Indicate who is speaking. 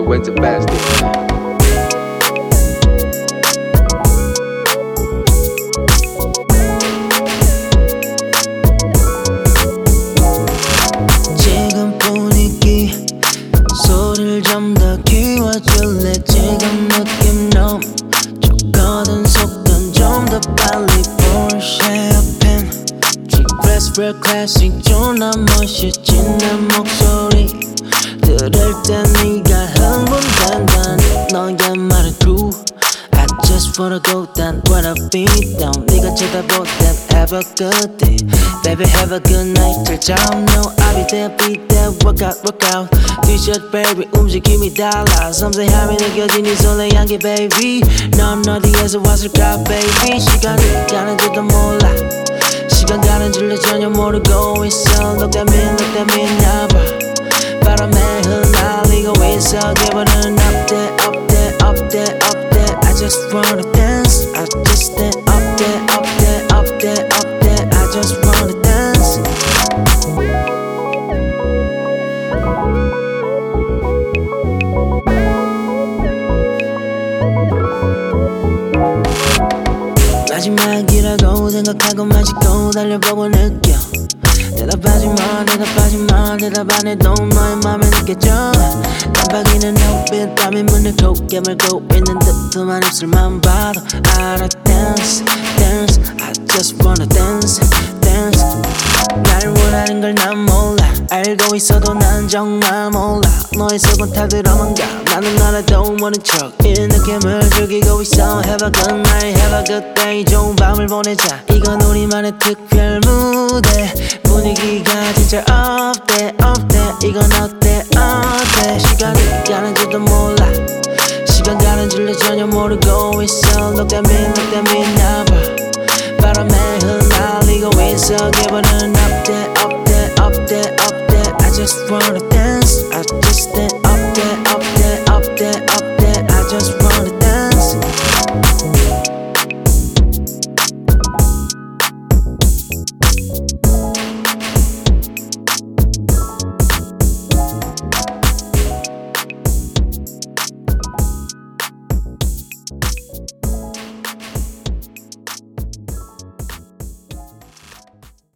Speaker 1: consequences bastard.
Speaker 2: 지금 분위기 소리를 좀 더 키워줄래. 지금 느낌 넘쳐거든. 속도는 좀 더 빨리. Porsche pen G-Class real classic 존나 멋있진 내 목소리 들을 때 네가 흥분된다. 너의 말은 true. I just wanna go down when I beat down. 네가 쳐다볼 땐 have a good day. Baby have a good night till 잠. No I'll be there be there work out work out. T-shirt baby 움직임이 달라. 섬세함이 느껴진 이 손의 향기 baby. 넌 어디에서 왔을까 baby. 시간이 가는 줄도 몰라. 시간 가는 줄도 전혀 모르고 있어. 너 때문에 나봐. 바람에 흩날리고 있어. 기분은 up there up there up there up there. I just wanna dance. I just stand up there up there up there up there. I just wanna dance. 마지막이라고 생각하고 마시고 달려보고 느껴. 대답하지마 대답하지마 대답 안 해도 너의 맘에 느껴져. 깜빡이는 눈빛 땀이 문을 꼭 깨물고 있는 듯한 입술만 봐도 알아. Dance dance I just wanna dance dance. 날 원하는 걸 난 몰라. 알고 있어도 난 정말 몰라. 너의 속은 타들어만가. 나는 알아도 모른 척 이 느낌을 즐기고 있어. Have a good night have a good day. 좋은 밤을 보내자. 이건 우리만의 특별 무대. 분위기가 진짜 up there up there. 이건 어때 어때. 시간이 가는지도 몰라. 시간 가는 줄도 전혀 모르고 있어. 너 때문에 나봐. 바람에 흩날리고 있어. 기분은 up there up there up there up there. I just wanna